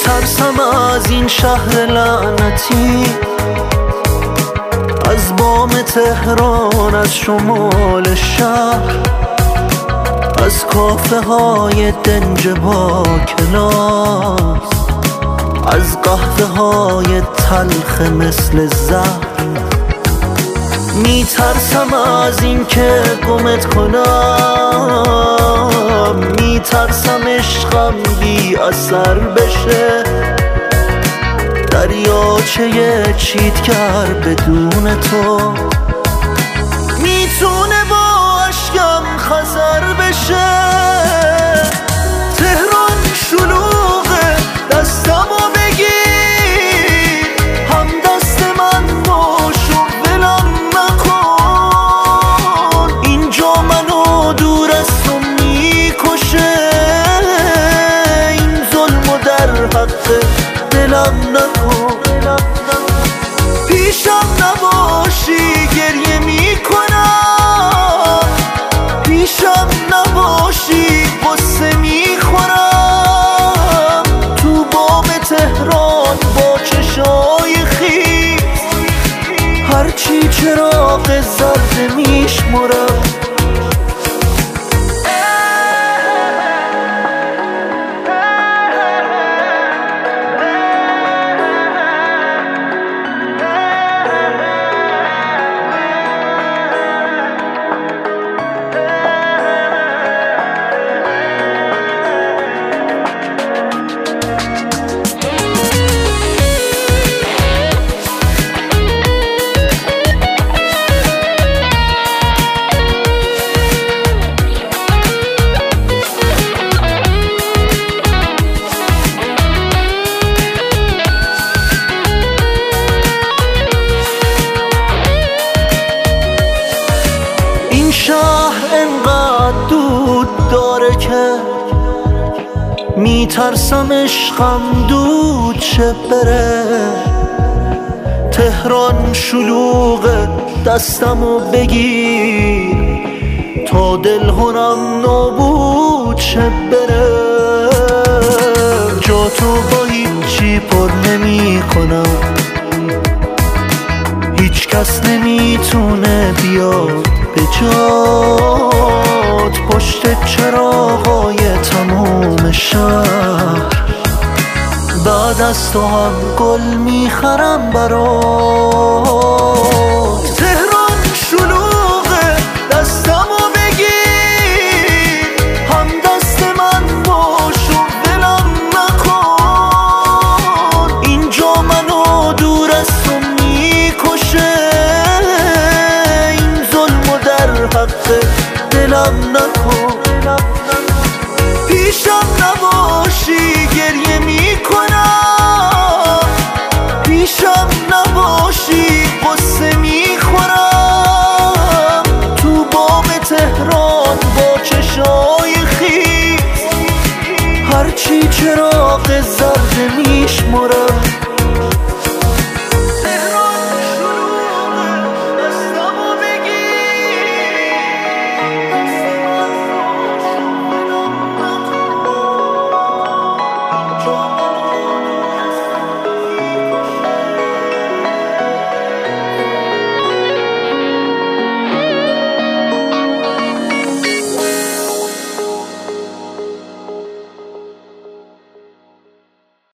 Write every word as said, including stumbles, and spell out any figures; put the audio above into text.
میترسم از این شهر لعنتی، از بام تهران، از شمال شهر، از کافه های دنج با کلاس، از قهوه های تلخ مثل زهر. میترسم از این که گمت کنم، میترسم عشقم بی اثر بشه، دریاچه چیتگر بدون تو میتونه با عشقم خزر بشه. تهران شلوغه، دستمو بگیر، هم دست من باش و ولم نکن. اینجا منو دور از تو میکشه، این ظلمو در حق دلم نکن. پیشم نباشی گریه میکنم، پیشم نباشی غصه میخورم. تو بام تهران با چشای خیس، هرچی چراغ زرد میشمرم. شهر انقدر دود داره که میترسم عشقم دود شه بره. تهران شلوغه، دستمو بگیر تا دلهرم نابود شه بره. جا تو با هیچی پر نمی کنم، هیچ کس نمیتونه بیاد به جات. پشت چراغای تموم شهر، بعد از تو هم گل میخرم برات. تهران شلوغه، دستمو بگیر، هم دست من باش و ولم نکن. اینجا منو دور از تو میکشه، حق دلم نکن.